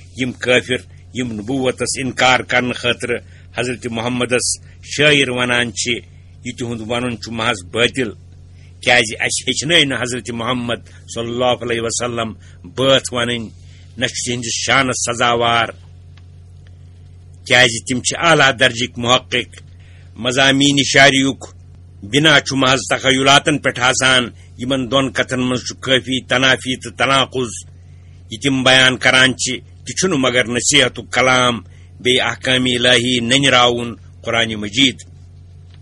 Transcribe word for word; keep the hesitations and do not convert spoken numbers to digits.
यम काफिर यम नबूवतस इनकार करने खतर हजरत मोहम्मदस शायर वनान यह तुंद वन महज बातिल क्या हेचन हजरत मोहम्मद सल्लल्लाहु अलैहि वसल्लम बात वन न तिहंदिस शानस सजावार क्या तिम आला दर्जिक मुहक्किक मजामीन शारियुक बिना महज तखयुलातन पे आसान यमन दोन कथन मज काफी तनाफी तो तनाकुज यह तिम बयान करान ति मगर नसीहत कलाम बे अहकाम इलाही नराउन कुरान मजीद